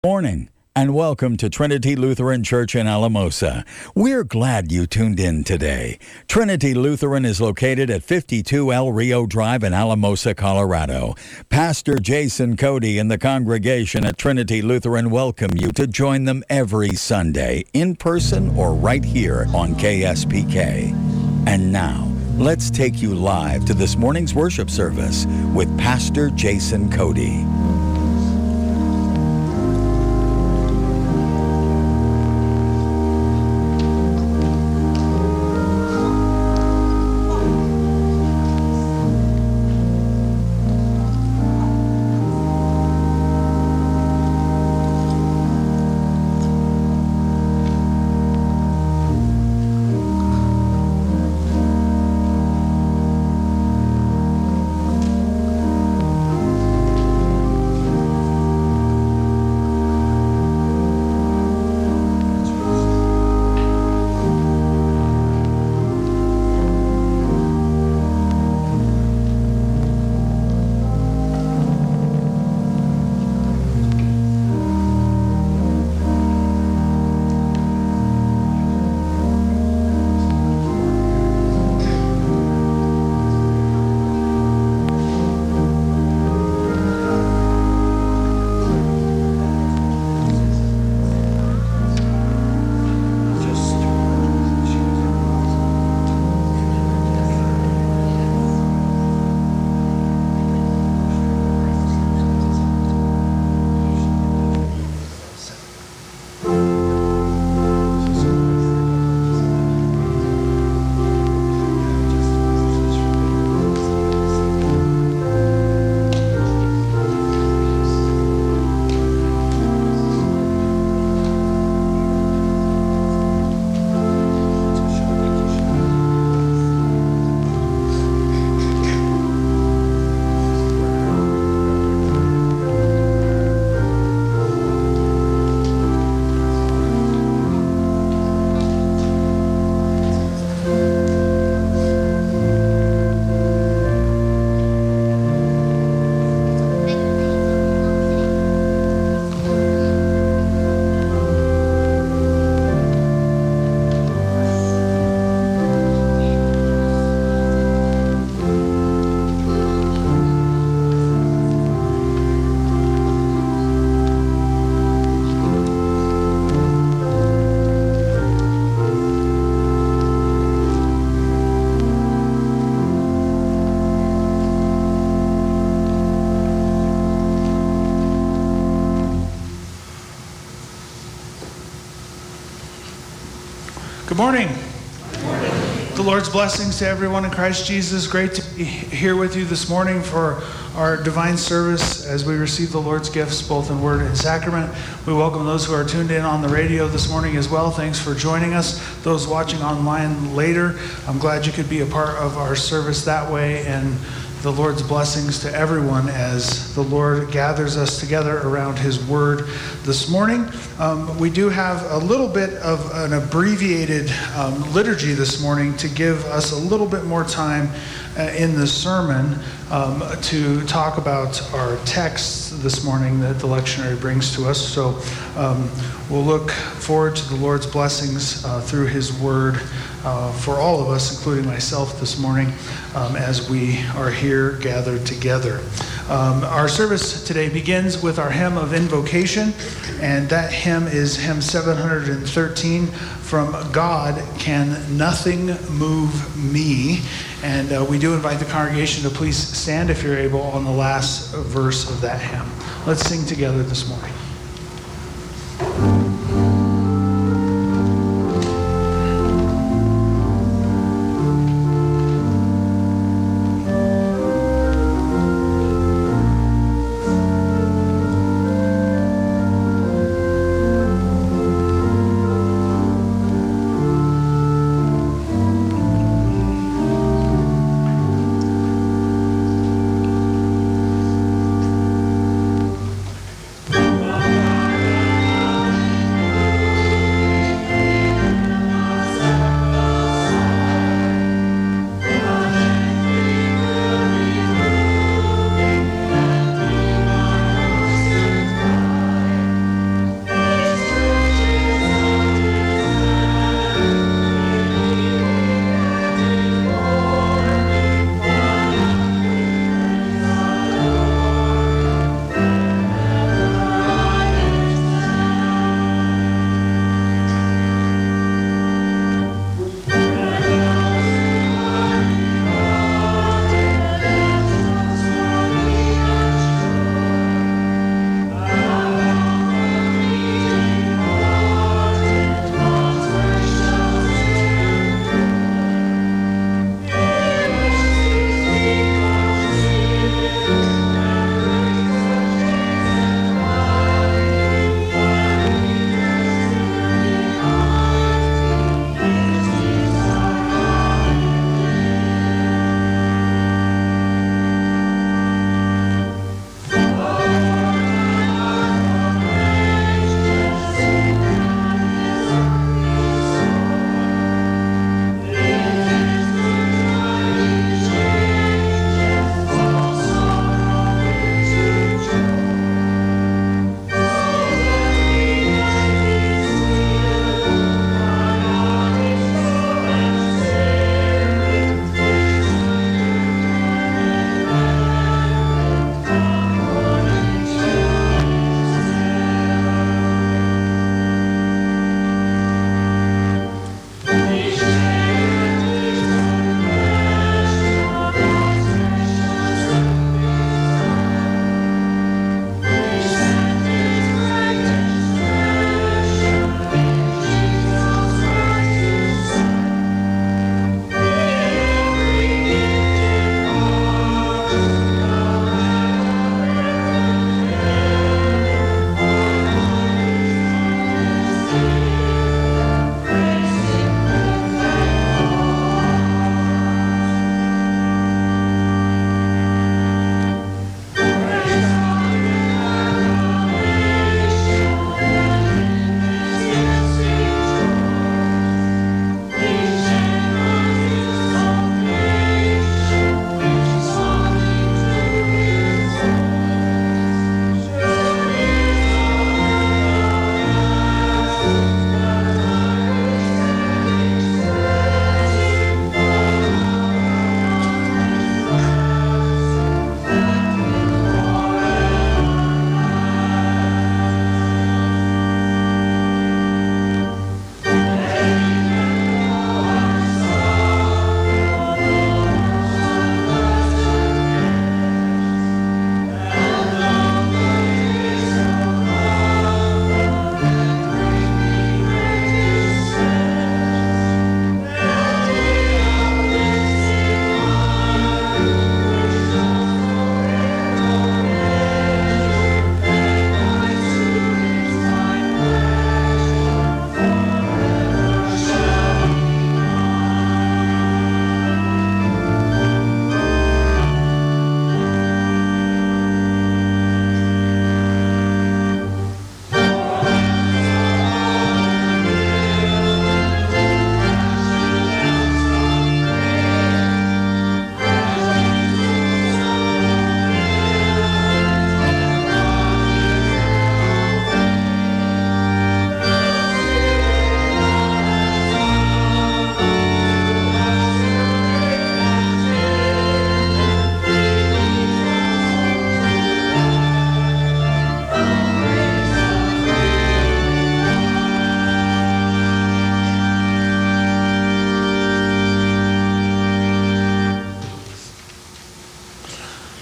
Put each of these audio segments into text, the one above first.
Morning and welcome to Trinity Lutheran Church in Alamosa. We're glad you tuned in today. Trinity Lutheran is located at 52 El Rio Drive in Alamosa, Colorado. Pastor Jason Cody and the congregation at Trinity Lutheran welcome you to join them every Sunday, in person or right here on KSPK. And now, let's take you live to this morning's worship service with Pastor Jason Cody. Good morning. The Lord's blessings to everyone in Christ Jesus. Great to be here with you this morning for our divine service as we receive the Lord's gifts both in word and sacrament. We welcome those who are tuned in on the radio this morning as well. Thanks for joining us. Those watching online later, I'm glad you could be a part of our service that way, and the Lord's blessings to everyone as the Lord gathers us together around His Word this morning. We do have a little bit of an abbreviated liturgy this morning to give us a little bit more time in the sermon to talk about our text this morning that the lectionary brings to us. So we'll look forward to the Lord's blessings through His Word for all of us, including myself this morning, as we are here gathered together. Our service today begins with our hymn of invocation, and that hymn is hymn 713, From God Can Nothing Move Me. And we do invite the congregation to please stand if you're able on the last verse of that hymn. Let's sing together this morning.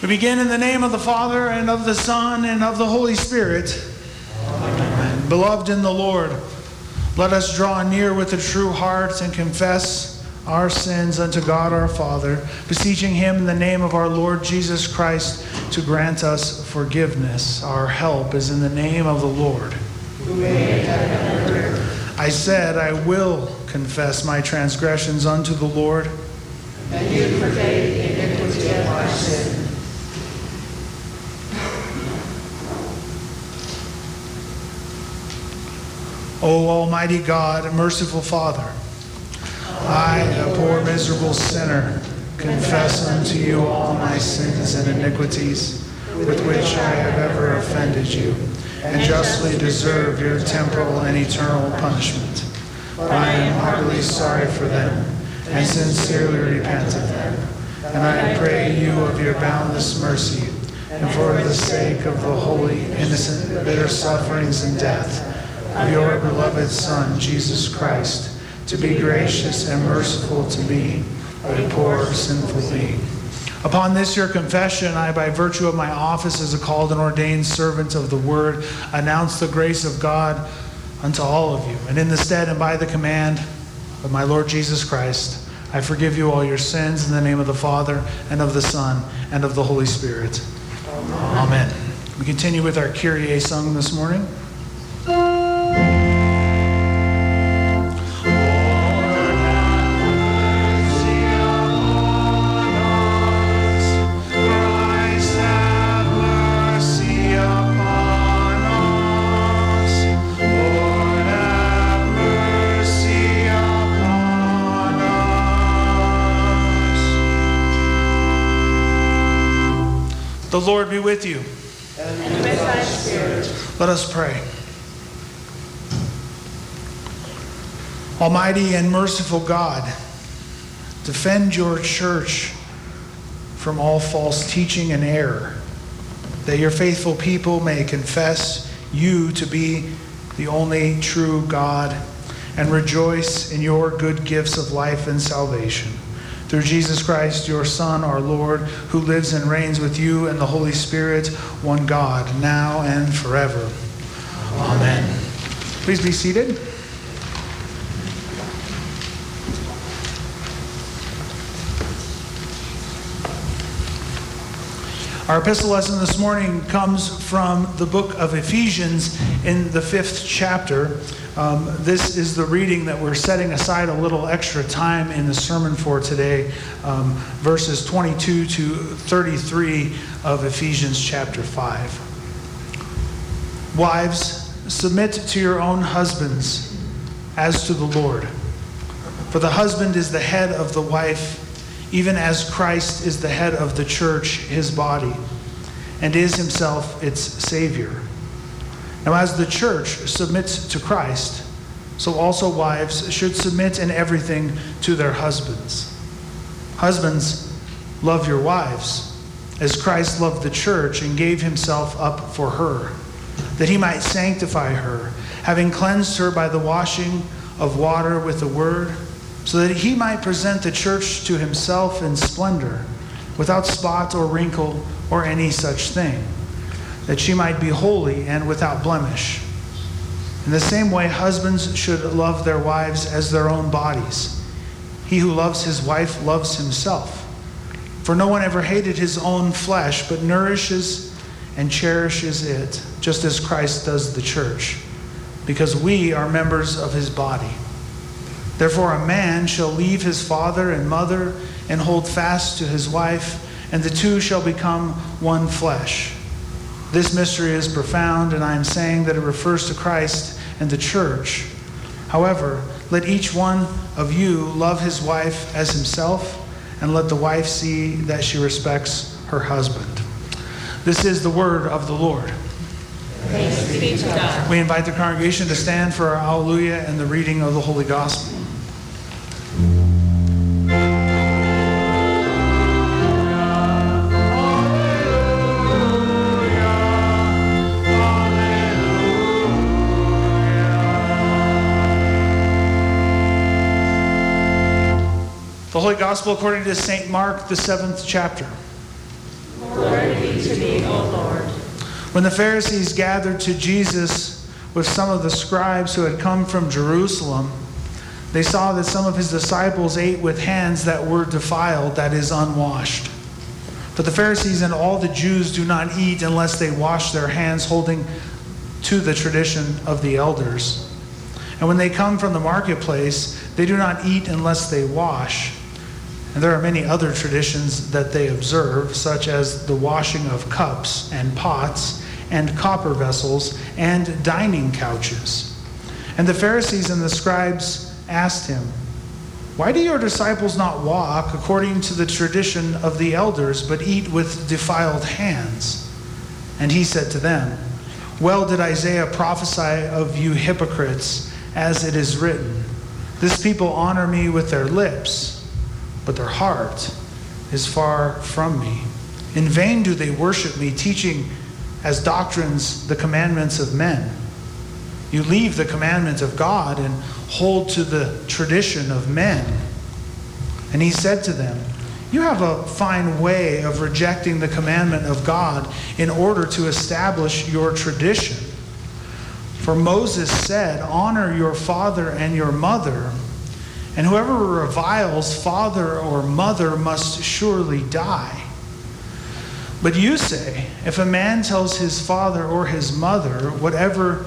We begin in the name of the Father, and of the Son, and of the Holy Spirit. Amen. Beloved in the Lord, let us draw near with a true heart and confess our sins unto God our Father, beseeching him in the name of our Lord Jesus Christ to grant us forgiveness. Our help is in the name of the Lord. I said, I will confess my transgressions unto the Lord. And you forgave the iniquity of our sin. O Almighty God, merciful Father, I, a poor miserable sinner, confess unto you all my sins and iniquities with which I have ever offended you, and justly deserve your temporal and eternal punishment. But I am heartily sorry for them, and sincerely repent of them. And I pray you of your boundless mercy, and for the sake of the holy, innocent, bitter sufferings and death of your beloved Son, Jesus Christ, to be gracious and merciful to me, a poor sinful being. Upon this your confession, I, by virtue of my office as a called and ordained servant of the Word, announce the grace of God unto all of you. And in the stead and by the command of my Lord Jesus Christ, I forgive you all your sins in the name of the Father, and of the Son, and of the Holy Spirit. Amen. We continue with our Kyrie sung this morning. The Lord be with you. And with thy spirit. Let us pray. Almighty and merciful God, defend your church from all false teaching and error, that your faithful people may confess you to be the only true God and rejoice in your good gifts of life and salvation. Through Jesus Christ, your Son, our Lord, who lives and reigns with you and the Holy Spirit, one God, now and forever. Amen. Please be seated. Our epistle lesson this morning comes from the book of Ephesians in the 5th chapter. This is the reading that we're setting aside a little extra time in the sermon for today, verses 22 to 33 of Ephesians chapter 5. Wives, submit to your own husbands as to the Lord. For the husband is the head of the wife, even as Christ is the head of the church, his body, and is himself its Savior. Now, as the church submits to Christ, so also wives should submit in everything to their husbands. Husbands, love your wives, as Christ loved the church and gave himself up for her, that he might sanctify her, having cleansed her by the washing of water with the word, so that he might present the church to himself in splendor, without spot or wrinkle or any such thing, that she might be holy and without blemish. In the same way, husbands should love their wives as their own bodies. He who loves his wife loves himself. For no one ever hated his own flesh, but nourishes and cherishes it, just as Christ does the church, because we are members of his body. Therefore, a man shall leave his father and mother and hold fast to his wife, and the two shall become one flesh. This mystery is profound, and I am saying that it refers to Christ and the church. However, let each one of you love his wife as himself, and let the wife see that she respects her husband. This is the word of the Lord. Thanks be to God. We invite the congregation to stand for our Alleluia and the reading of the Holy Gospel. The Holy Gospel according to St. Mark, the 7th chapter. Lord, be to me, O Lord. When the Pharisees gathered to Jesus with some of the scribes who had come from Jerusalem, they saw that some of his disciples ate with hands that were defiled, that is, unwashed. But the Pharisees and all the Jews do not eat unless they wash their hands, holding to the tradition of the elders. And when they come from the marketplace, they do not eat unless they wash. And there are many other traditions that they observe, such as the washing of cups and pots and copper vessels and dining couches. And the Pharisees and the scribes asked him, "Why do your disciples not walk according to the tradition of the elders, but eat with defiled hands?" And he said to them, "Well did Isaiah prophesy of you hypocrites, as it is written, 'This people honor me with their lips, but their heart is far from me. In vain do they worship me, teaching as doctrines the commandments of men. You leave the commandment of God and hold to the tradition of men.'" And he said to them, "You have a fine way of rejecting the commandment of God in order to establish your tradition. For Moses said, 'Honor your father and your mother,' and whoever reviles father or mother must surely die. But you say, if a man tells his father or his mother, 'Whatever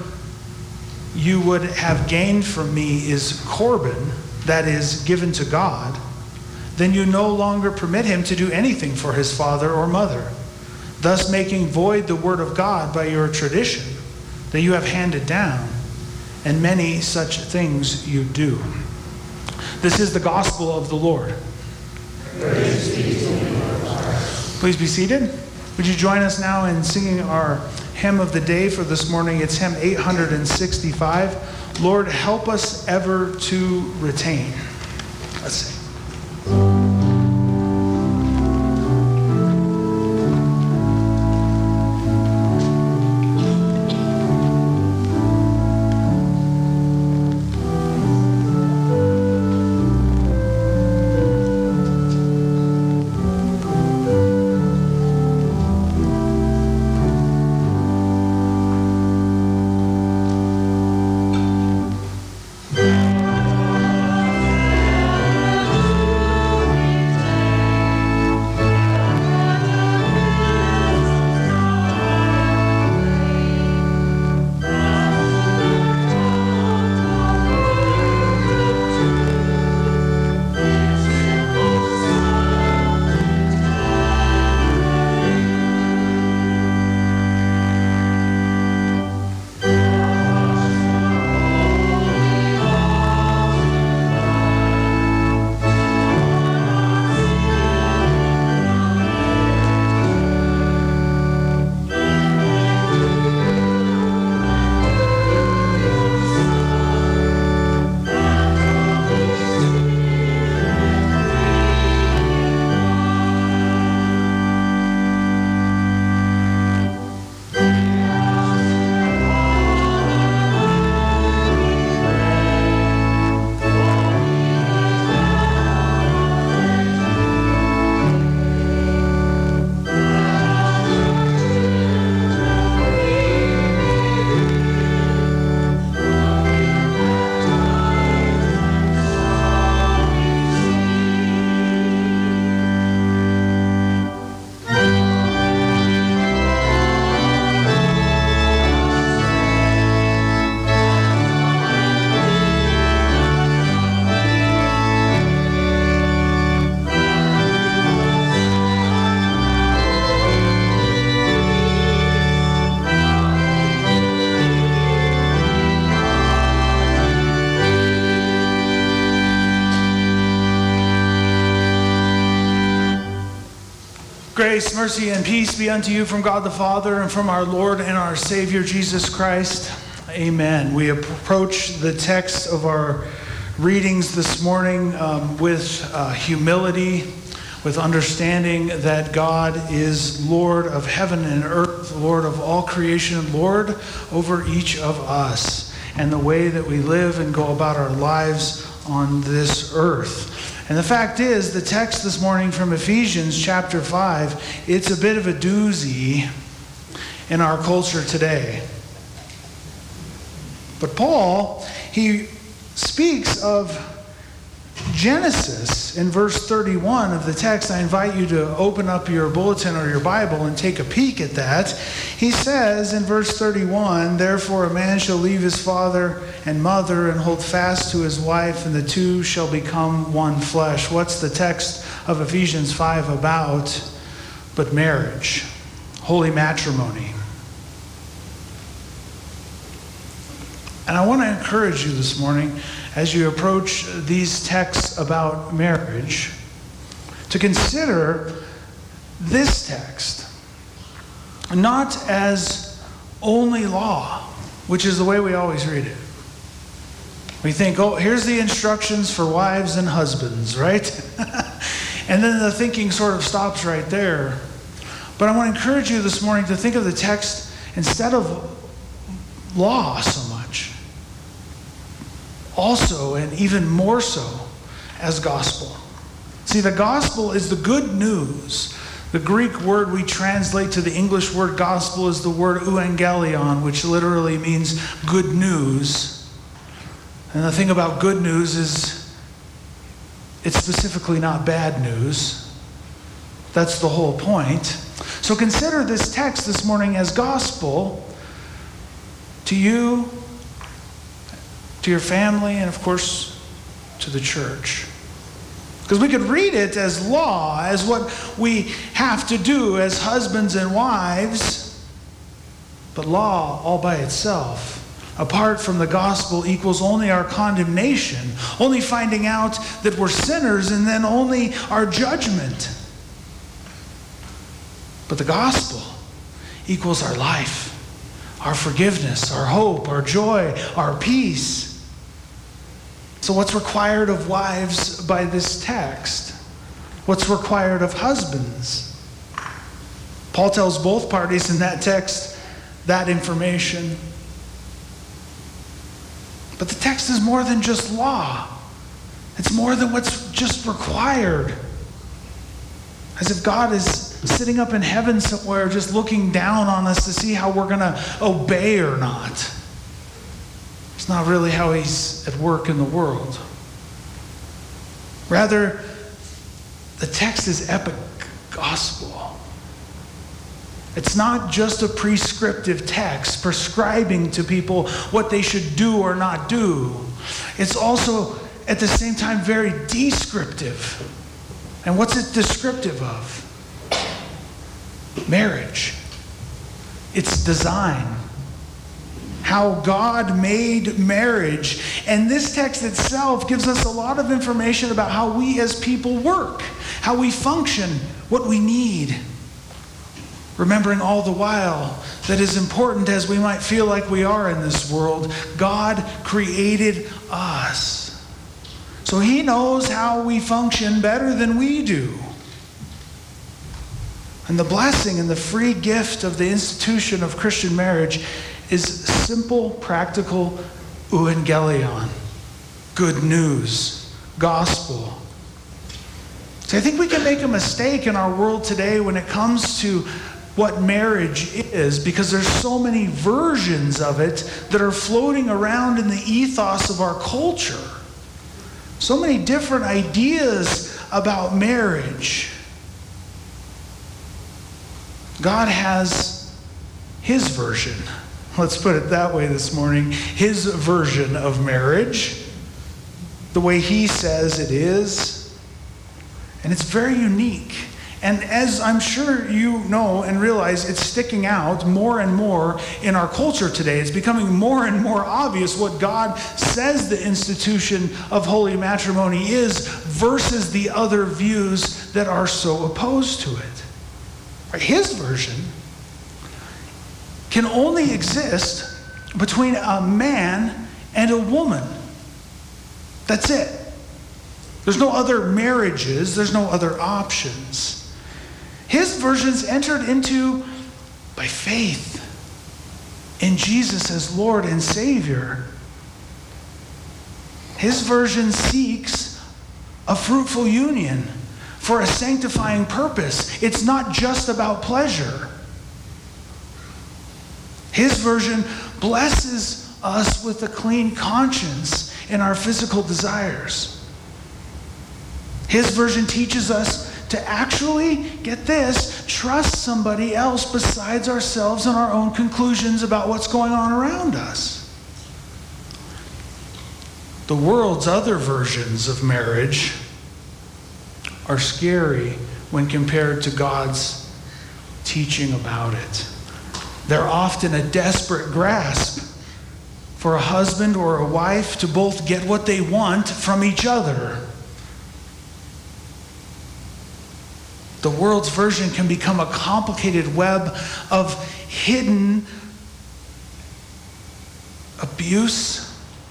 you would have gained from me is Corban,' that is, given to God, then you no longer permit him to do anything for his father or mother, thus making void the word of God by your tradition that you have handed down, and many such things you do." This is the gospel of the Lord. Praise be to you, Lord. Please be seated. Would you join us now in singing our hymn of the day for this morning? It's hymn 865, "Lord, help us ever to retain." Let's sing. Grace, mercy, and peace be unto you from God the Father and from our Lord and our Savior Jesus Christ. Amen. We approach the text of our readings this morning with humility, with understanding that God is Lord of heaven and earth, Lord of all creation, Lord over each of us, and the way that we live and go about our lives on this earth. And the fact is, the text this morning from Ephesians chapter 5, it's a bit of a doozy in our culture today. But Paul, he speaks of Genesis in verse 31 of the text. I invite you to open up your bulletin or your Bible and take a peek at that. He says in verse 31, "Therefore a man shall leave his father and mother and hold fast to his wife, and the two shall become one flesh." What's the text of Ephesians 5 about but marriage, holy matrimony? And I want to encourage you this morning, as you approach these texts about marriage, to consider this text not as only law, which is the way we always read it. We think, oh, here's the instructions for wives and husbands, right? And then the thinking sort of stops right there. But I want to encourage you this morning to think of the text instead of law so much, also, and even more so, as gospel. See, the gospel is the good news. The Greek word we translate to the English word gospel is the word euangelion, which literally means good news. And the thing about good news is it's specifically not bad news. That's the whole point. So consider this text this morning as gospel to you, to your family, and of course, to the church. Because we could read it as law, as what we have to do as husbands and wives. But law, all by itself, apart from the gospel, equals only our condemnation, only finding out that we're sinners, and then only our judgment. But the gospel equals our life, our forgiveness, our hope, our joy, our peace. So what's required of wives by this text? What's required of husbands? Paul tells both parties in that text that information. But the text is more than just law. It's more than what's just required. As if God is sitting up in heaven somewhere just looking down on us to see how we're going to obey or not. It's not really how he's at work in the world. Rather, the text is epic gospel. It's not just a prescriptive text prescribing to people what they should do or not do. It's also, at the same time, very descriptive. And what's it descriptive of? Marriage. Its design. How God made marriage. And this text itself gives us a lot of information about how we as people work, how we function, what we need. Remembering all the while that as important as we might feel like we are in this world, God created us. So he knows how we function better than we do. And the blessing and the free gift of the institution of Christian marriage is simple, practical euangelion, good news, gospel. So I think we can make a mistake in our world today when it comes to what marriage is, because there's so many versions of it that are floating around in the ethos of our culture. So many different ideas about marriage. God has his version. Let's put it that way this morning. His version of marriage, the way he says it is. And it's very unique. And as I'm sure you know and realize, it's sticking out more and more in our culture today. It's becoming more and more obvious what God says the institution of holy matrimony is versus the other views that are so opposed to it. His version can only exist between a man and a woman. That's it. There's no other marriages. There's no other options. His version's entered into by faith in Jesus as Lord and Savior. His version seeks a fruitful union for a sanctifying purpose. It's not just about pleasure. His version blesses us with a clean conscience in our physical desires. His version teaches us to actually, get this, trust somebody else besides ourselves and our own conclusions about what's going on around us. The world's other versions of marriage are scary when compared to God's teaching about it. They're often a desperate grasp for a husband or a wife to both get what they want from each other. The world's version can become a complicated web of hidden abuse.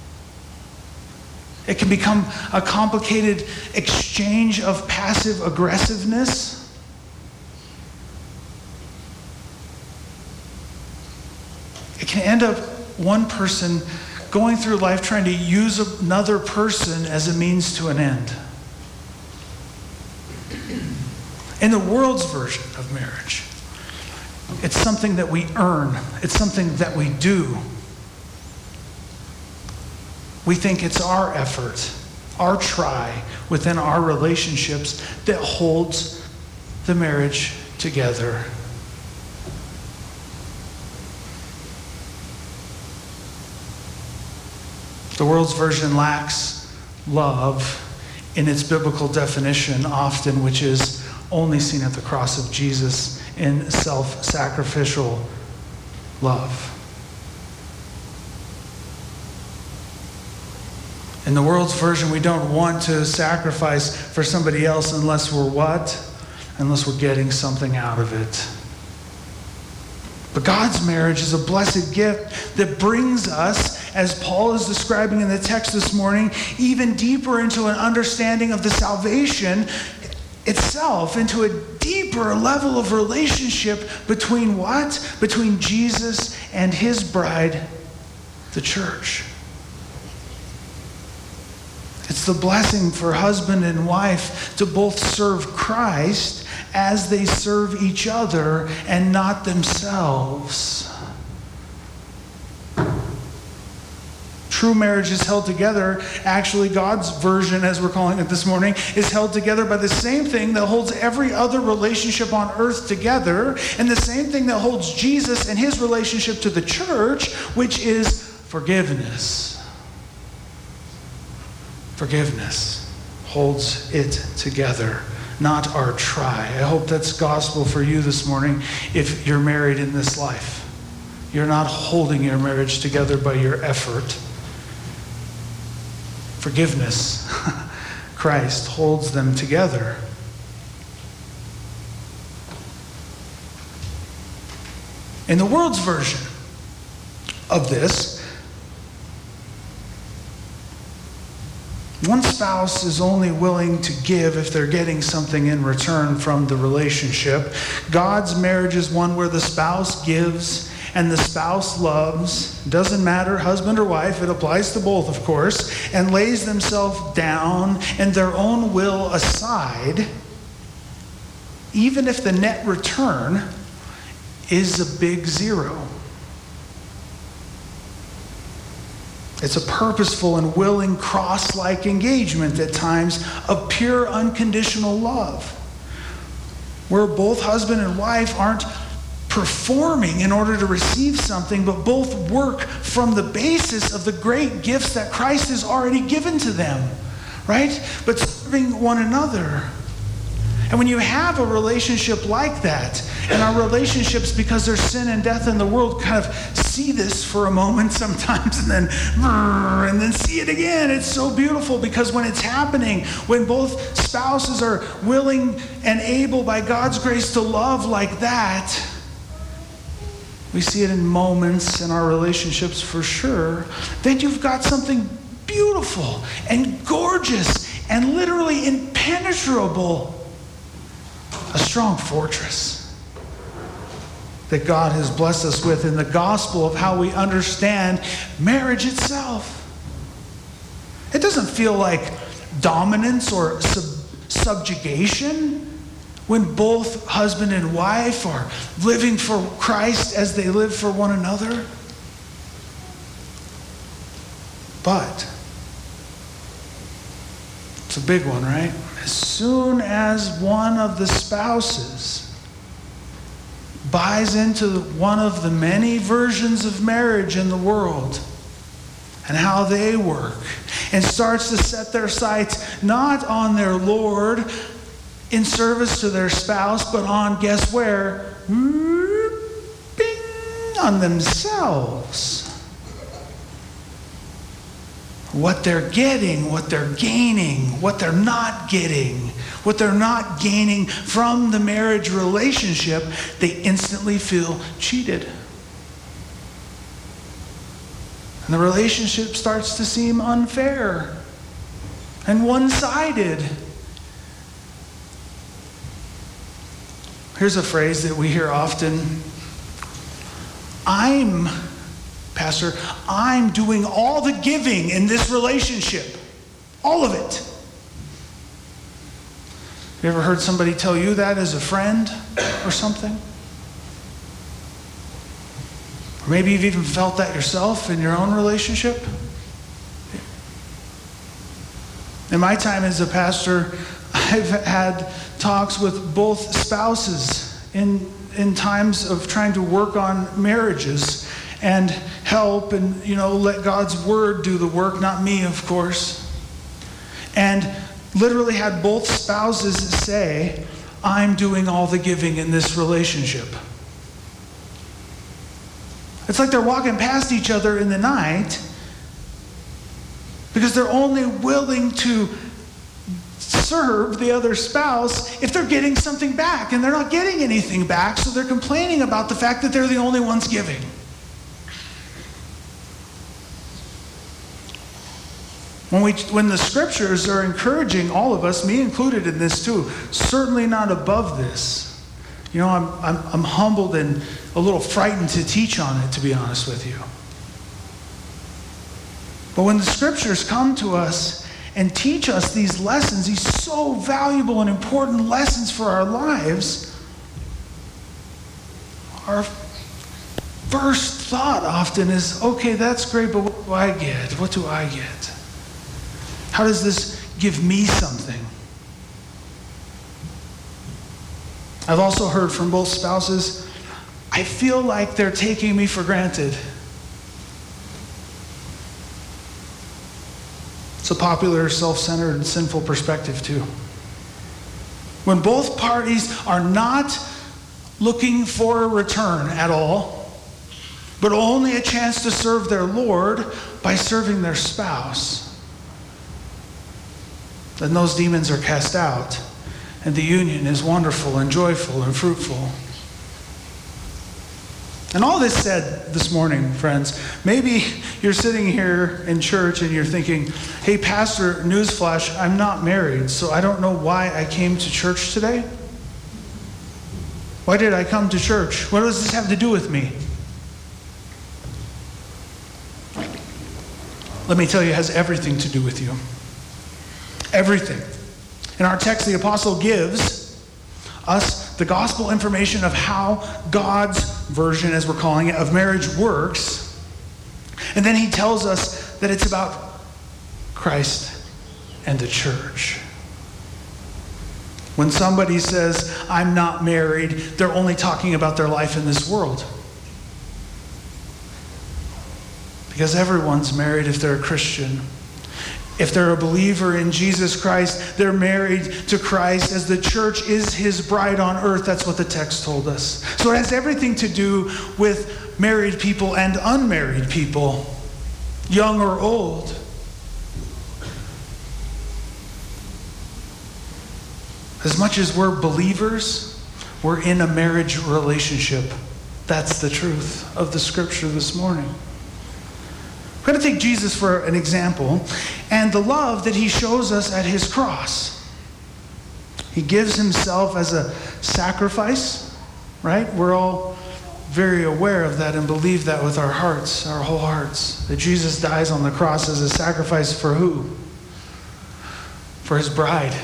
It can become a complicated exchange of passive aggressiveness. It can end up one person going through life trying to use another person as a means to an end. In the world's version of marriage, it's something that we earn. It's something that we do. We think it's our effort, our try within our relationships that holds the marriage together. The world's version lacks love in its biblical definition often, which is only seen at the cross of Jesus in self-sacrificial love. In the world's version, we don't want to sacrifice for somebody else unless we're what? Unless we're getting something out of it. But God's marriage is a blessed gift that brings us, as Paul is describing in the text this morning, even deeper into an understanding of the salvation itself, into a deeper level of relationship between what? Between Jesus and his bride, the church. It's the blessing for husband and wife to both serve Christ as they serve each other and not themselves. True marriage is held together. Actually, God's version, as we're calling it this morning, is held together by the same thing that holds every other relationship on earth together, and the same thing that holds Jesus and his relationship to the church, which is forgiveness. Forgiveness holds it together, not our try. I hope that's gospel for you this morning if you're married in this life. You're not holding your marriage together by your effort. Forgiveness, Christ holds them together. In the world's version of this, one spouse is only willing to give if they're getting something in return from the relationship. God's marriage is one where the spouse gives and the spouse loves. Doesn't matter, husband or wife, it applies to both, of course, and lays themselves down and their own will aside, even if the net return is a big zero. It's a purposeful and willing cross-like engagement at times of pure unconditional love, where both husband and wife aren't performing in order to receive something, but both work from the basis of the great gifts that Christ has already given to them, right? But serving one another. And when you have a relationship like that, and our relationships, because there's sin and death in the world, kind of see this for a moment sometimes and then see it again. It's so beautiful because when it's happening, when both spouses are willing and able by God's grace to love like that, we see it in moments in our relationships for sure, then you've got something beautiful and gorgeous and literally impenetrable. A strong fortress that God has blessed us with in the gospel of how we understand marriage itself. It doesn't feel like dominance or subjugation, when both husband and wife are living for Christ as they live for one another. But it's a big one, right? As soon as one of the spouses buys into one of the many versions of marriage in the world and how they work, and starts to set their sights not on their Lord in service to their spouse, but on, guess where? Bing, on themselves. What they're getting, what they're gaining, what they're not getting, what they're not gaining from the marriage relationship, they instantly feel cheated. And the relationship starts to seem unfair and one-sided. Here's a phrase that we hear often. Pastor, I'm doing all the giving in this relationship. All of it. You ever heard somebody tell you that as a friend or something? Or maybe you've even felt that yourself in your own relationship. In my time as a pastor, I've had talks with both spouses in times of trying to work on marriages and help and, let God's word do the work, not me, of course. And literally had both spouses say, I'm doing all the giving in this relationship. It's like they're walking past each other in the night because they're only willing to serve the other spouse if they're getting something back, and they're not getting anything back, so they're complaining about the fact that they're the only ones giving. When the scriptures are encouraging all of us, me included in this too, certainly not above this. I'm humbled and a little frightened to teach on it, to be honest with you. But when the scriptures come to us and teach us these lessons, these so valuable and important lessons for our lives, our first thought often is, okay, that's great, but what do I get? What do I get? How does this give me something? I've also heard from both spouses, I feel like they're taking me for granted. It's a popular, self-centered, and sinful perspective too. When both parties are not looking for a return at all, but only a chance to serve their Lord by serving their spouse, then those demons are cast out, and the union is wonderful and joyful and fruitful. And all this said this morning, friends, maybe you're sitting here in church and you're thinking, hey, Pastor, newsflash, I'm not married, so I don't know why I came to church today. Why did I come to church? What does this have to do with me? Let me tell you, it has everything to do with you. Everything. In our text, the apostle gives us the gospel information of how God's version, as we're calling it, of marriage works. And then he tells us that it's about Christ and the church. When somebody says, I'm not married, they're only talking about their life in this world. Because everyone's married if they're a Christian. If they're a believer in Jesus Christ, they're married to Christ as the church is his bride on earth. That's what the text told us. So it has everything to do with married people and unmarried people, young or old. As much as we're believers, we're in a marriage relationship. That's the truth of the scripture this morning. We're going to take Jesus for an example and the love that he shows us at his cross. He gives himself as a sacrifice, right? We're all very aware of that and believe that with our hearts, our whole hearts, that Jesus dies on the cross as a sacrifice for who? for his bride.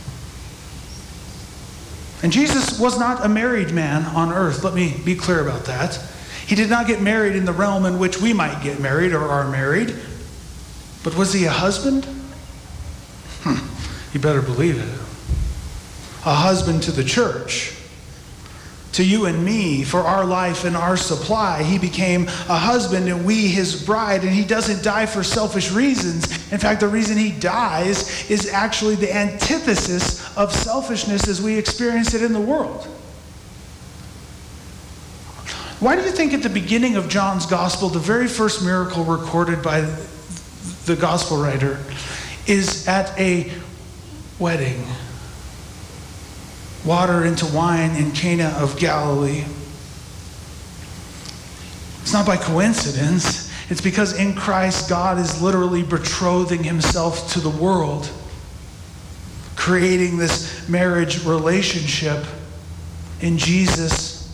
And Jesus was not a married man on earth. Let me be clear about that. He did not get married in the realm in which we might get married or are married. But was he a husband? You better believe it. A husband to the church, to you and me, for our life and our supply. He became a husband and we his bride, and he doesn't die for selfish reasons. In fact, the reason he dies is actually the antithesis of selfishness as we experience it in the world. Why do you think at the beginning of John's gospel, the very first miracle recorded by the gospel writer is at a wedding? Water into wine in Cana of Galilee. It's not by coincidence. It's because in Christ, God is literally betrothing himself to the world, creating this marriage relationship in Jesus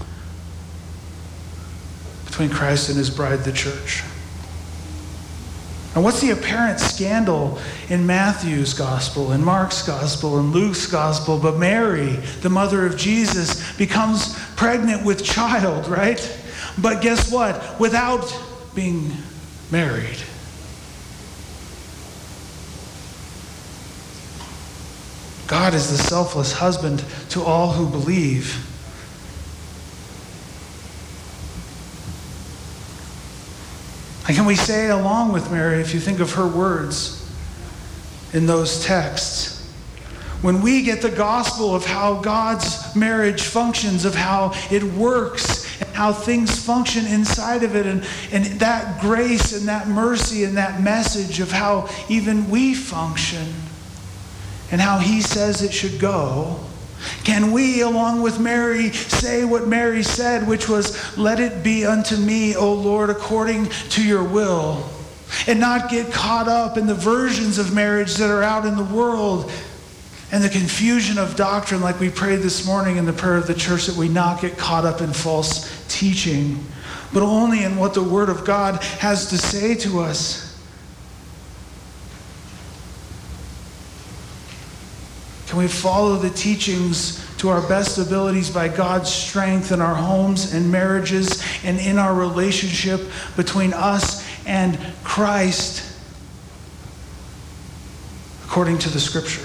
between Christ and his bride, the church. And what's the apparent scandal in Matthew's gospel, in Mark's gospel, in Luke's gospel? But Mary, the mother of Jesus, becomes pregnant with child, right? But guess what? Without being married. God is the selfless husband to all who believe. And can we say along with Mary, if you think of her words in those texts, when we get the gospel of how God's marriage functions, of how it works, and how things function inside of it, and that grace and that mercy and that message of how even we function and how he says it should go, can we, along with Mary, say what Mary said, which was, "Let it be unto me, O Lord, according to your will," and not get caught up in the versions of marriage that are out in the world and the confusion of doctrine, like we prayed this morning in the prayer of the church, that we not get caught up in false teaching, but only in what the Word of God has to say to us. Can we follow the teachings to our best abilities by God's strength in our homes and marriages and in our relationship between us and Christ according to the Scripture?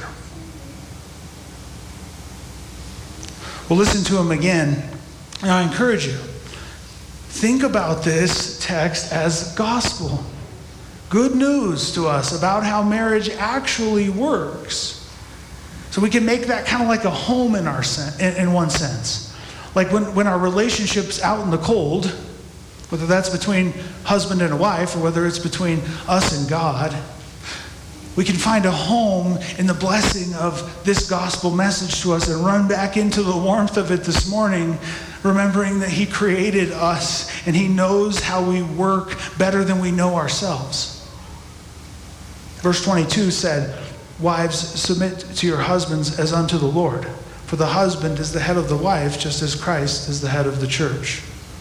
Well, listen to him again. And I encourage you, think about this text as gospel. Good news to us about how marriage actually works. So we can make that kind of like a home in one sense. Like when our relationship's out in the cold, whether that's between husband and a wife or whether it's between us and God, we can find a home in the blessing of this gospel message to us and run back into the warmth of it this morning, remembering that he created us and he knows how we work better than we know ourselves. Verse 22 said, "Wives, submit to your husbands as unto the Lord. For the husband is the head of the wife, just as Christ is the head of the church."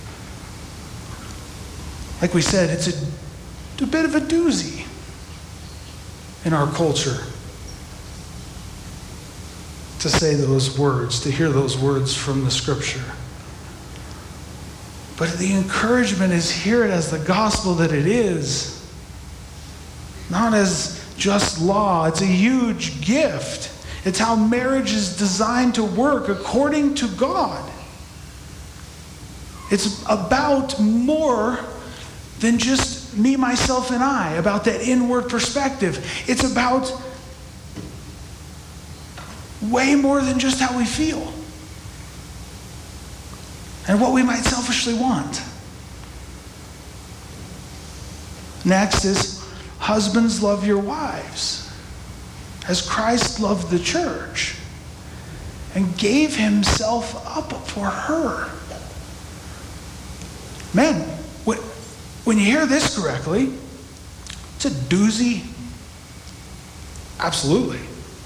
Like we said, it's a bit of a doozy in our culture to say those words, to hear those words from the Scripture. But the encouragement is hear it as the gospel that it is, not as just law. It's a huge gift. It's how marriage is designed to work according to God. It's about more than just me, myself, and I, about that inward perspective. It's about way more than just how we feel and what we might selfishly want. Next is, husbands, love your wives as Christ loved the church and gave himself up for her. Men, when you hear this correctly, it's a doozy. Absolutely.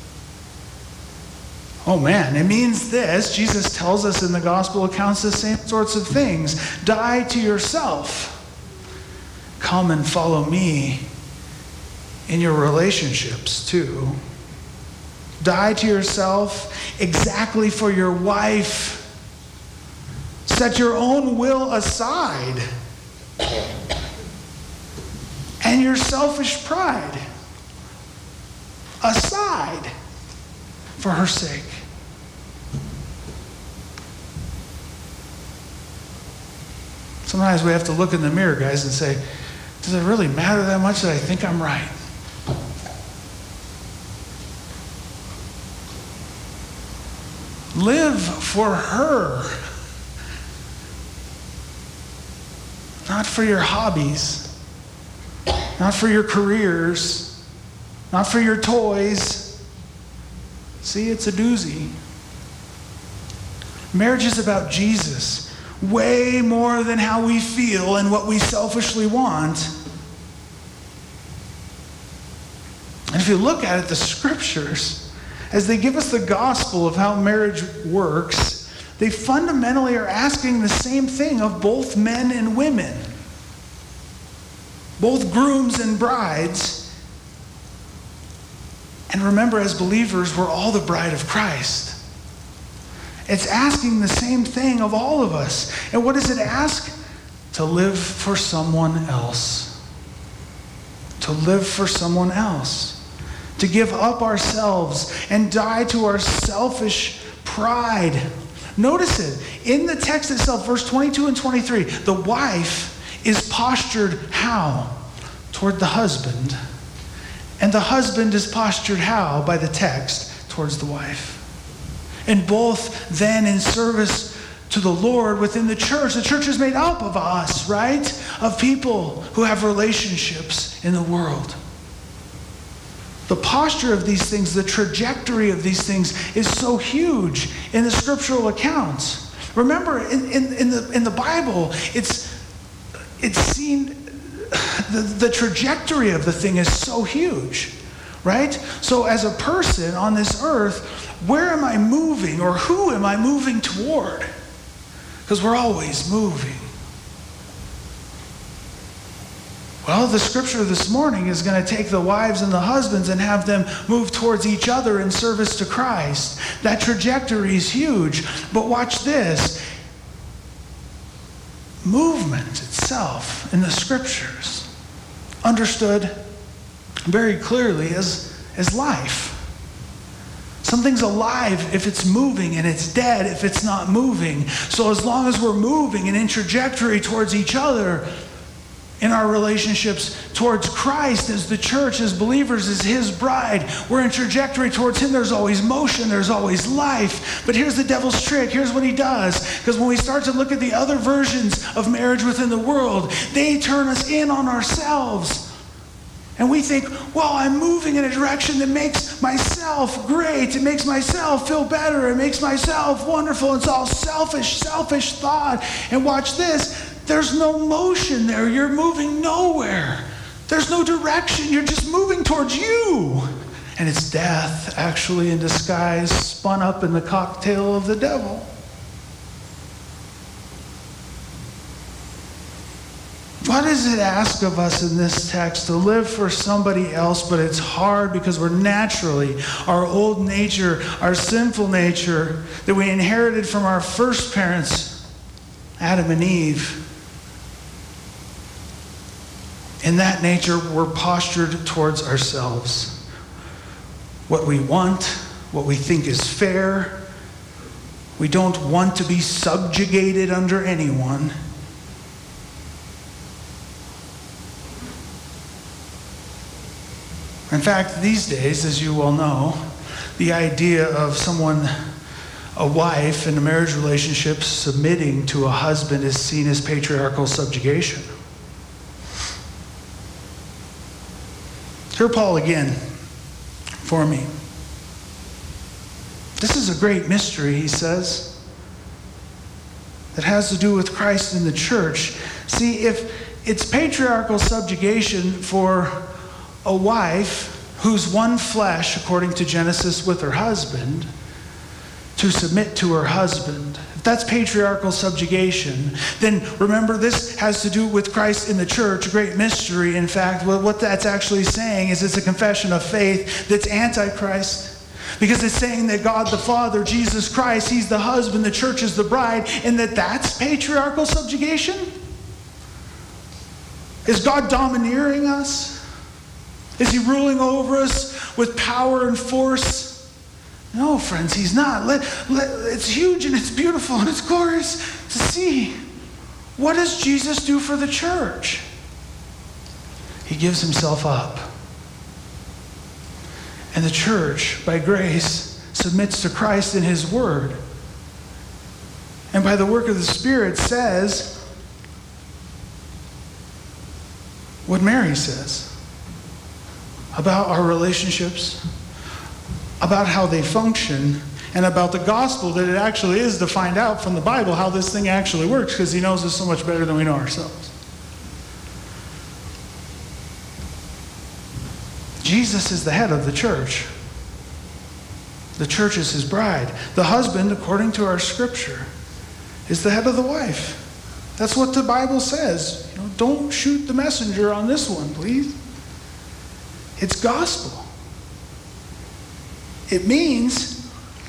Oh man, it means this. Jesus tells us in the gospel accounts the same sorts of things. Die to yourself. Come and follow me in your relationships too. Die to yourself exactly for your wife. Set your own will aside and your selfish pride aside for her sake. Sometimes we have to look in the mirror, guys, and say, does it really matter that much that I think I'm right? Live for her. Not for your hobbies. Not for your careers. Not for your toys. See, it's a doozy. Marriage is about Jesus. Way more than how we feel and what we selfishly want. And if you look at it, the scriptures, as they give us the gospel of how marriage works, they fundamentally are asking the same thing of both men and women, both grooms and brides. And remember, as believers, we're all the bride of Christ. It's asking the same thing of all of us. And what does it ask? To live for someone else. To live for someone else. To give up ourselves and die to our selfish pride. Notice it. In the text itself, verse 22 and 23, the wife is postured how? Toward the husband. And the husband is postured how? By the text, towards the wife. And both then in service to the Lord within the church. The church is made up of us, right? Of people who have relationships in the world. The posture of these things, the trajectory of these things is so huge in the scriptural accounts. Remember, in the Bible, it's seen, the trajectory of the thing is so huge, right? So as a person on this earth, where am I moving, or who am I moving toward? Because we're always moving. Well, the scripture this morning is going to take the wives and the husbands and have them move towards each other in service to Christ. That trajectory is huge. But watch this. Movement itself in the scriptures, understood very clearly as life. Something's alive if it's moving, and it's dead if it's not moving. So as long as we're moving and in trajectory towards each other, in our relationships towards Christ as the church, as believers, as His bride, we're in trajectory towards Him. There's always motion, there's always life. But here's the devil's trick. Here's what he does. Because when we start to look at the other versions of marriage within the world, they turn us in on ourselves. And we think, well, I'm moving in a direction that makes myself great. It makes myself feel better. It makes myself wonderful. It's all selfish thought. And watch this. There's no motion there. You're moving nowhere. There's no direction. You're just moving towards you. And it's death, actually, in disguise, spun up in the cocktail of the devil. What does it ask of us in this text? To live for somebody else, but it's hard because we're naturally, our old nature, our sinful nature that we inherited from our first parents, Adam and Eve. In that nature, we're postured towards ourselves. What we want, what we think is fair. We don't want to be subjugated under anyone. In fact, these days, as you well know, the idea of someone, a wife in a marriage relationship submitting to a husband is seen as patriarchal subjugation. Hear Paul again for me. This is a great mystery, he says, that has to do with Christ and the church. See, if it's patriarchal subjugation for a wife who's one flesh, according to Genesis, with her husband, to submit to her husband, if that's patriarchal subjugation, then remember this has to do with Christ in the church, a great mystery. In fact, what that's actually saying is it's a confession of faith that's antichrist. Because it's saying that God the Father, Jesus Christ, He's the husband, the church is the bride, and that's patriarchal subjugation? Is God domineering us? Is He ruling over us with power and force? No, friends, He's not. It's huge and it's beautiful and it's glorious to see. What does Jesus do for the church? He gives Himself up. And the church, by grace, submits to Christ in His Word. And by the work of the Spirit says what Mary says about our relationships, about how they function, and about the gospel, that it actually is to find out from the Bible how this thing actually works, because He knows us so much better than we know ourselves. Jesus is the head of the church. The church is His bride. The husband, according to our scripture, is the head of the wife. That's what the Bible says. Don't shoot the messenger on this one, please. It's gospel. It means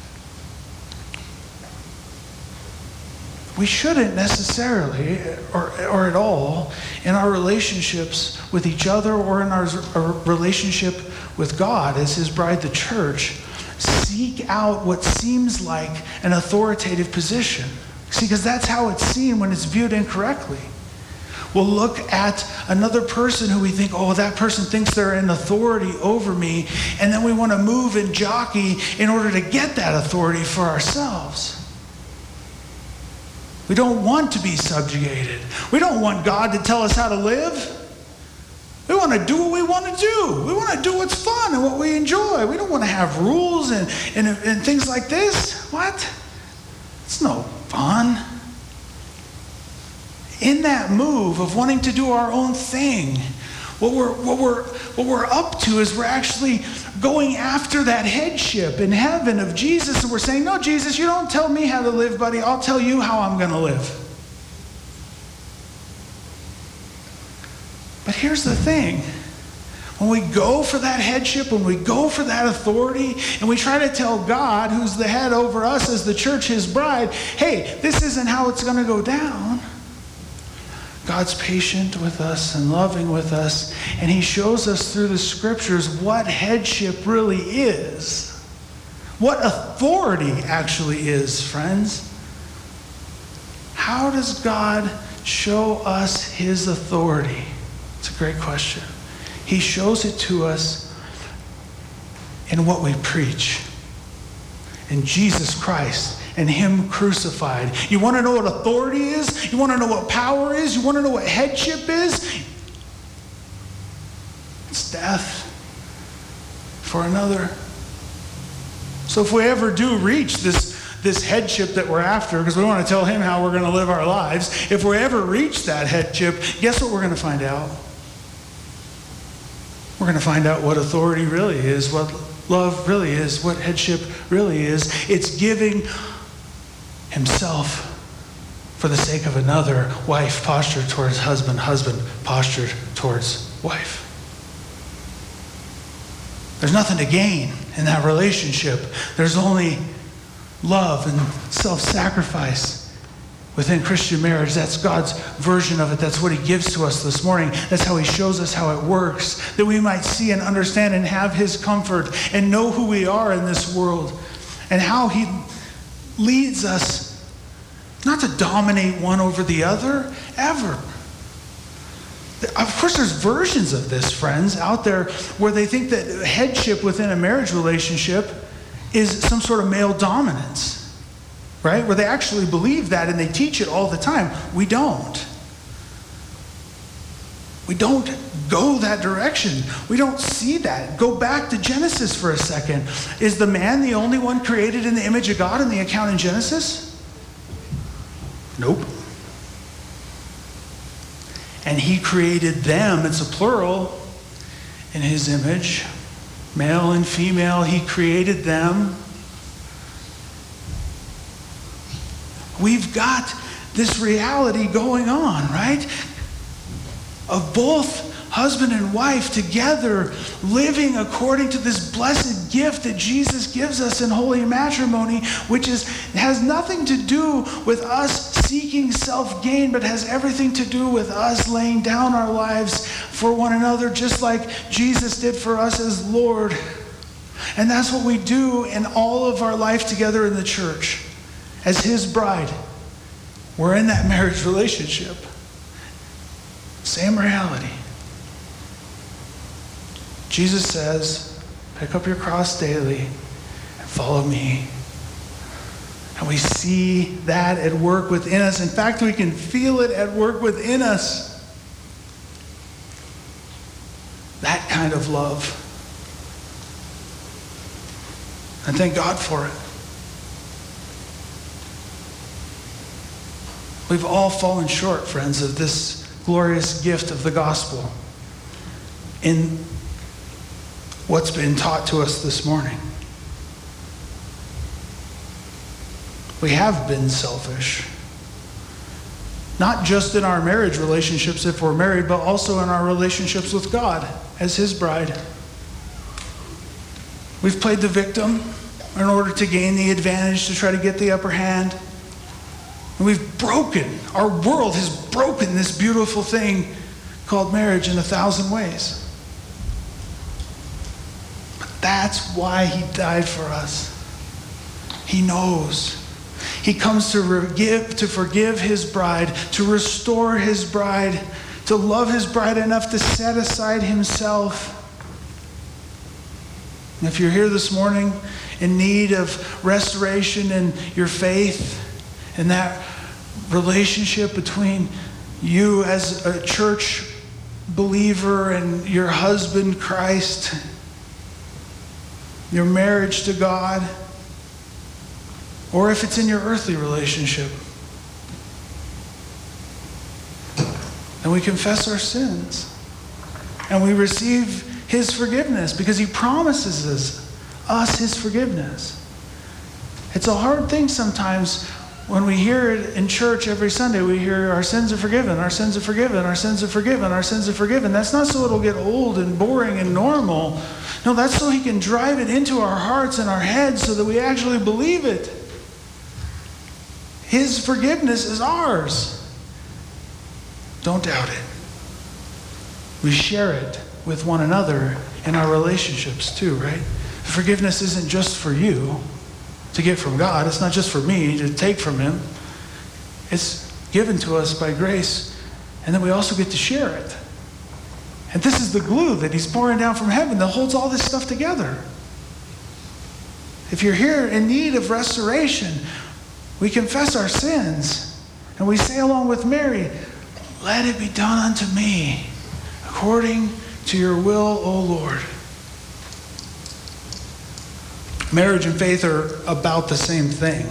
we shouldn't necessarily, or at all, in our relationships with each other or in our relationship with God as His bride, the church, seek out what seems like an authoritative position. See, because that's how it's seen when it's viewed incorrectly. We'll look at another person who we think, oh, that person thinks they're in authority over me, and then we want to move and jockey in order to get that authority for ourselves. We don't want to be subjugated. We don't want God to tell us how to live. We want to do what we want to do. We want to do what's fun and what we enjoy. We don't want to have rules and things like this. What? It's no fun. In that move of wanting to do our own thing, what we're up to is we're actually going after that headship in heaven of Jesus, and we're saying, no, Jesus, you don't tell me how to live, buddy. I'll tell you how I'm going to live. But here's the thing. When we go for that headship, when we go for that authority, and we try to tell God, who's the head over us as the church, His bride, hey, this isn't how it's going to go down. God's patient with us and loving with us, and He shows us through the scriptures what headship really is. What authority actually is, friends. How does God show us His authority? It's a great question. He shows it to us in what we preach, in Jesus Christ and Him crucified. You want to know what authority is? You want to know what power is? You want to know what headship is? It's death for another. So if we ever do reach this headship that we're after, because we want to tell Him how we're going to live our lives, if we ever reach that headship, guess what we're going to find out? We're going to find out what authority really is, what love really is, what headship really is. It's giving Himself for the sake of another. Wife postured towards husband, husband postured towards wife. There's nothing to gain in that relationship. There's only love and self-sacrifice within Christian marriage. That's God's version of it. That's what He gives to us this morning. That's how He shows us how it works, that we might see and understand and have His comfort and know who we are in this world, and how He leads us not to dominate one over the other, ever. Of course, there's versions of this, friends, out there where they think that headship within a marriage relationship is some sort of male dominance, right? Where they actually believe that and they teach it all the time. We don't. We don't go that direction. We don't see that. Go back to Genesis for a second. Is the man the only one created in the image of God in the account in Genesis? Nope. And He created them, it's a plural, in His image. Male and female, He created them. We've got this reality going on, right? Of both husband and wife together, living according to this blessed gift that Jesus gives us in holy matrimony, which has nothing to do with us seeking self-gain, but has everything to do with us laying down our lives for one another, just like Jesus did for us as Lord. And that's what we do in all of our life together in the church. As his bride, we're in that marriage relationship. Same reality. Jesus says, pick up your cross daily and follow me. And we see that at work within us. In fact, we can feel it at work within us. That kind of love. And thank God for it. We've all fallen short, friends, of this glorious gift of the gospel in what's been taught to us this morning. We have been selfish. Not just in our marriage relationships if we're married, but also in our relationships with God as his bride. We've played the victim in order to gain the advantage, to try to get the upper hand. And our world has broken this beautiful thing called marriage in 1,000 ways. But that's why he died for us. He knows. He comes to forgive his bride, to restore his bride, to love his bride enough to set aside himself. And if you're here this morning in need of restoration in your faith, and that relationship between you as a church believer and your husband, Christ, your marriage to God, or if it's in your earthly relationship, and we confess our sins and we receive his forgiveness because he promises us his forgiveness. It's a hard thing sometimes when we hear it in church every Sunday. We hear our sins are forgiven, our sins are forgiven, our sins are forgiven, our sins are forgiven. That's not so it'll get old and boring and normal. No, that's so he can drive it into our hearts and our heads so that we actually believe it. His forgiveness is ours. Don't doubt it. We share it with one another in our relationships too, right? Forgiveness isn't just for you to get from God. It's not just for me to take from him. It's given to us by grace, and then we also get to share it. And this is the glue that he's pouring down from heaven that holds all this stuff together. If you're here in need of restoration, we confess our sins, and we say along with Mary, let it be done unto me according to your will, O Lord. Marriage and faith are about the same thing.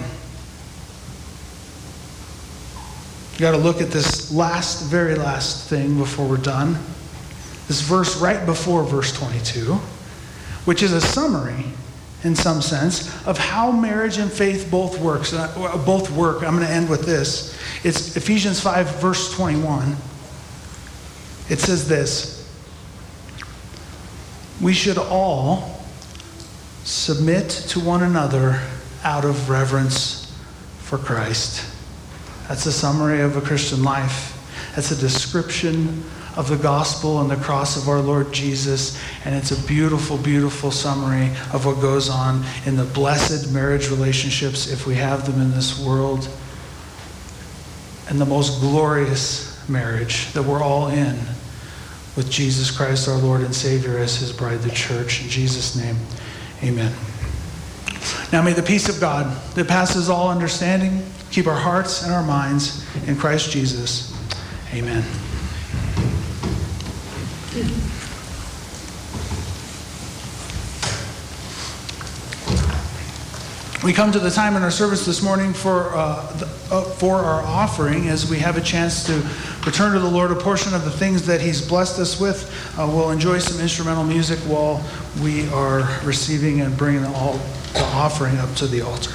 You got to look at this very last thing before we're done. This verse right before verse 22, which is a summary, in some sense, of how marriage and faith both work. I'm going to end with this. It's Ephesians 5, verse 21. It says this: we should all submit to one another out of reverence for Christ. That's a summary of a Christian life. That's a description of the gospel and the cross of our Lord Jesus. And it's a beautiful, beautiful summary of what goes on in the blessed marriage relationships, if we have them in this world, and the most glorious marriage that we're all in with Jesus Christ, our Lord and Savior, as his bride, the church. In Jesus' name, amen. Now may the peace of God that passes all understanding keep our hearts and our minds in Christ Jesus. Amen. We come to the time in our service this morning for our offering, as we have a chance to return to the Lord a portion of the things that he's blessed us with. We'll enjoy some instrumental music while we are receiving and bringing the offering up to the altar.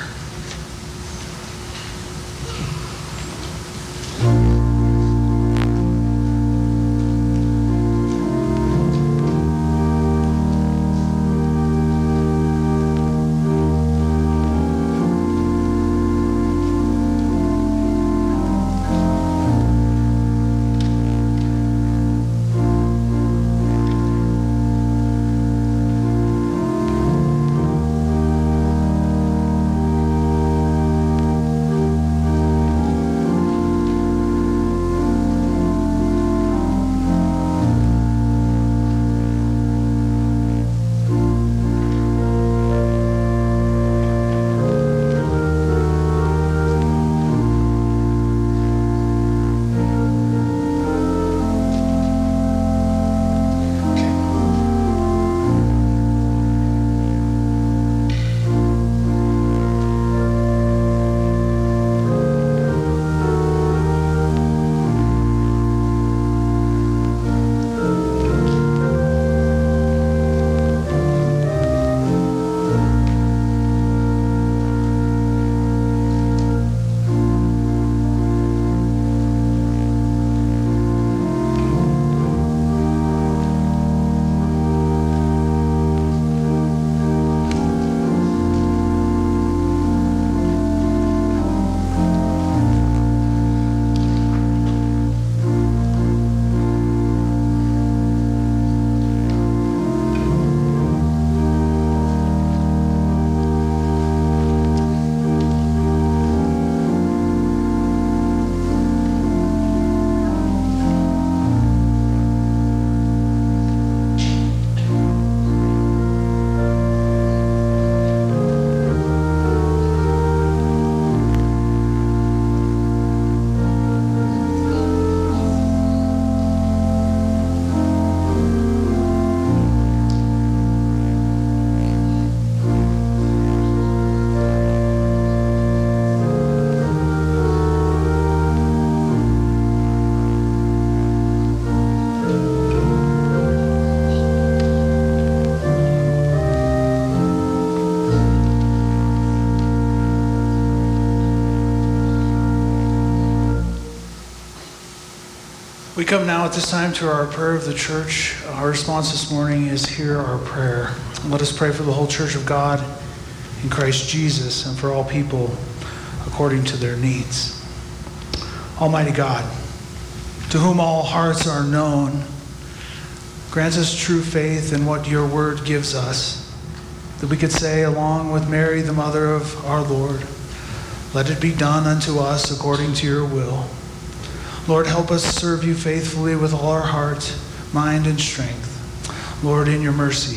We come now at this time to our prayer of the church. Our response this morning is, hear our prayer. Let us pray for the whole church of God in Christ Jesus and for all people according to their needs. Almighty God, to whom all hearts are known, grant us true faith in what your word gives us, that we could say along with Mary, the mother of our Lord, let it be done unto us according to your will. Lord, help us serve you faithfully with all our heart, mind, and strength. Lord, in your mercy.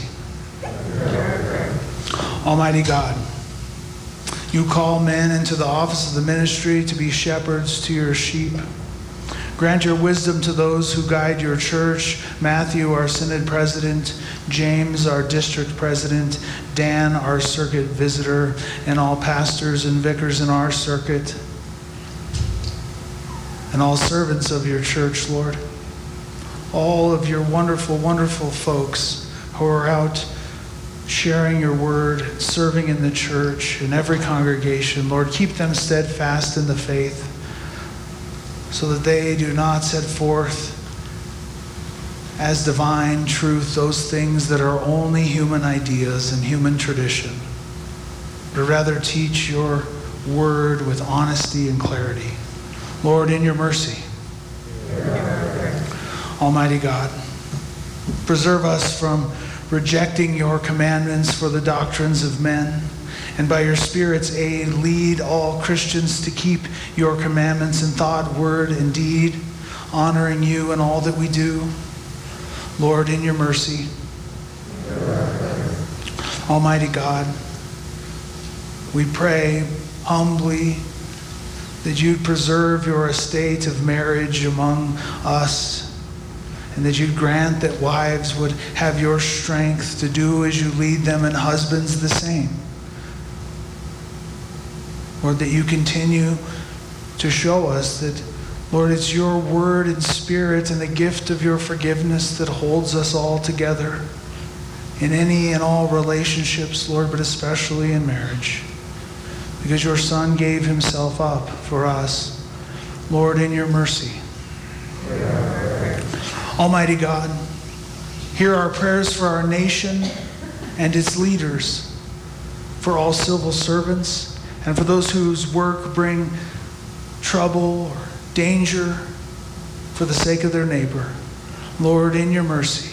Almighty God, you call men into the office of the ministry to be shepherds to your sheep. Grant your wisdom to those who guide your church, Matthew, our synod president, James, our district president, Dan, our circuit visitor, and all pastors and vicars in our circuit, and all servants of your church, Lord. All of your wonderful, wonderful folks who are out sharing your word, serving in the church, in every congregation, Lord, keep them steadfast in the faith so that they do not set forth as divine truth those things that are only human ideas and human tradition, but rather teach your word with honesty and clarity. Lord, in your mercy. Almighty God, preserve us from rejecting your commandments for the doctrines of men, and by your Spirit's aid, lead all Christians to keep your commandments in thought, word, and deed, honoring you in all that we do. Lord, in your mercy. Almighty God, we pray humbly that you'd preserve your estate of marriage among us, and that you'd grant that wives would have your strength to do as you lead them, and husbands the same. Lord, that you continue to show us that, Lord, it's your word and spirit and the gift of your forgiveness that holds us all together in any and all relationships, Lord, but especially in marriage, because your Son gave himself up for us. Lord, in your mercy. Almighty God, hear our prayers for our nation and its leaders, for all civil servants, and for those whose work bring trouble or danger for the sake of their neighbor. Lord, in your mercy.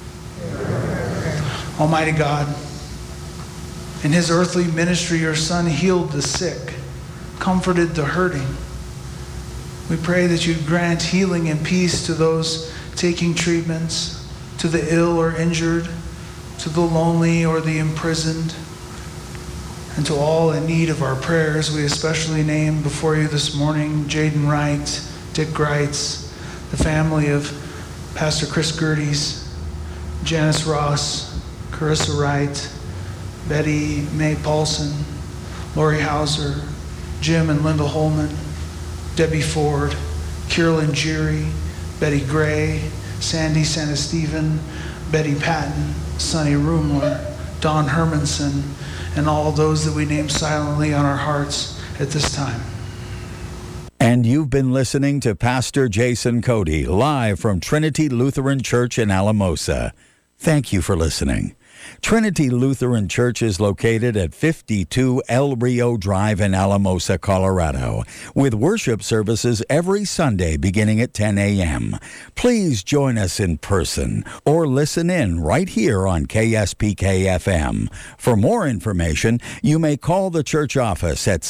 Almighty God, in his earthly ministry, your Son healed the sick, comforted the hurting. We pray that you grant healing and peace to those taking treatments, to the ill or injured, to the lonely or the imprisoned, and to all in need of our prayers. We especially name before you this morning Jaden Wright, Dick Greitz, the family of Pastor Chris Gerdes, Janice Ross, Carissa Wright, Betty Mae Paulson, Lori Hauser, Jim and Linda Holman, Debbie Ford, Kierlyn Geary, Betty Gray, Sandy Sanesteven, Betty Patton, Sonny Rumler, Don Hermanson, and all those that we name silently on our hearts at this time. And you've been listening to Pastor Jason Cody, live from Trinity Lutheran Church in Alamosa. Thank you for listening. Trinity Lutheran Church is located at 52 El Rio Drive in Alamosa, Colorado, with worship services every Sunday beginning at 10 a.m. Please join us in person or listen in right here on KSPK-FM. For more information, you may call the church office at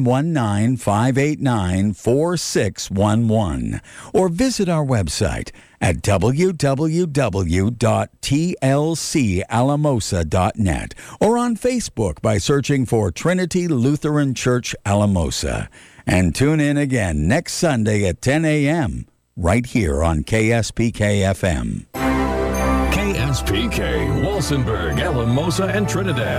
719-589-4611 or visit our website at www.tlcalamosa.net or on Facebook by searching for Trinity Lutheran Church Alamosa. And tune in again next Sunday at 10 a.m. right here on KSPK-FM. KSPK, Walsenburg, Alamosa, and Trinidad.